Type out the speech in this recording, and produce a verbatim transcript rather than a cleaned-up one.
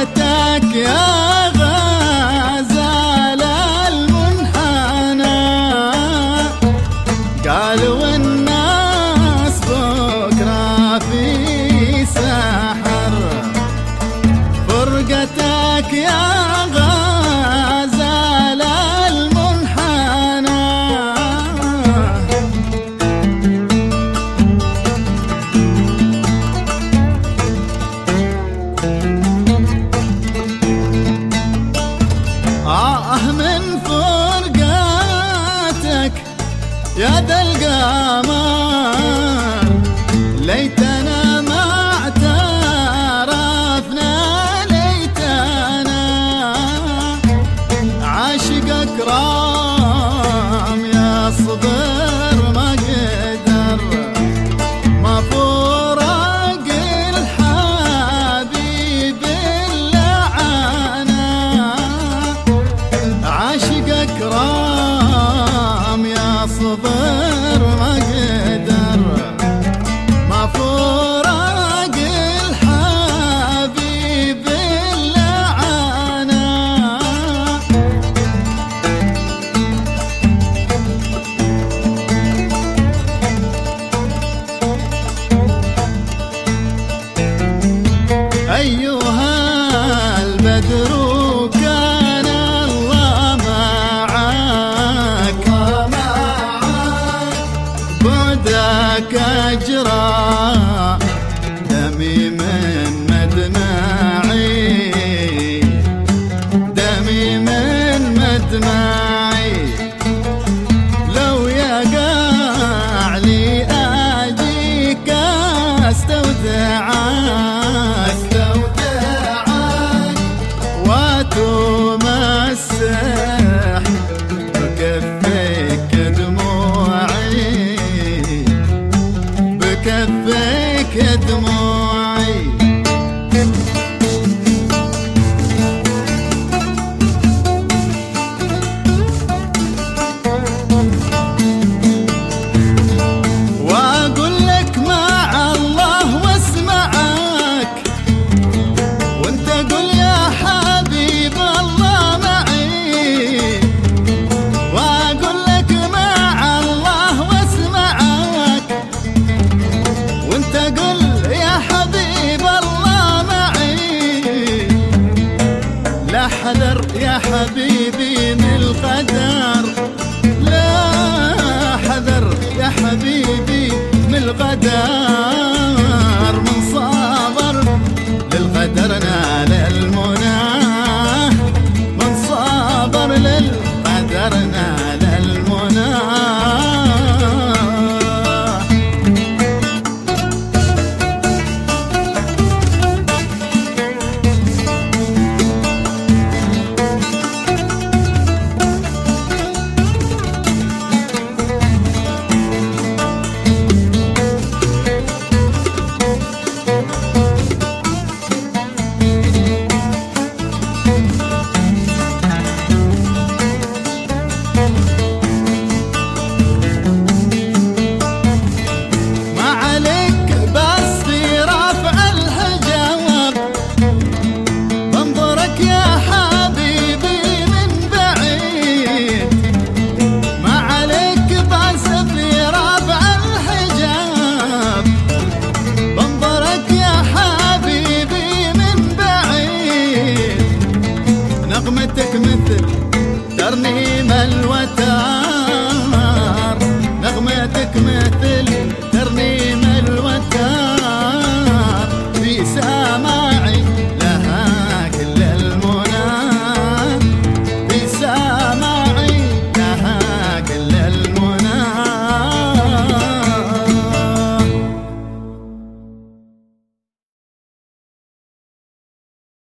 فرقتك يا غزال المنحنى، قالوا الناس بكرة في سحر. فرقتك يا غزال المنحنى، آه من فرقاتك يا ذا القمر، ليتنا ما اعترفنا، ليتنا عاشقك رام يا صبر ما قدر، ما فرق الحبيب اللعنة، عاشقك رام يا صبر ما قدر، ما فرق الحبيب اللعنة. أيها البدر كان الله معك، بعدك أجرى دمي من مدمعي، دمي من مدمعي، لو يقع لي أجيك أستودعك، وتمسح بكفيك دموعي، بكفيك دموعي. واقول لك مع الله واسمعك، وانت قل يا حبيب الله معي، واقول لك مع الله واسمعك، وانت قل يا حبيب الله معي، لا حذر يا حبيبي من القدر، لا حذر يا حبيبي من القدر، من صابر للقدر نال المنى، من صابر للقدر نال المنى. نغمتك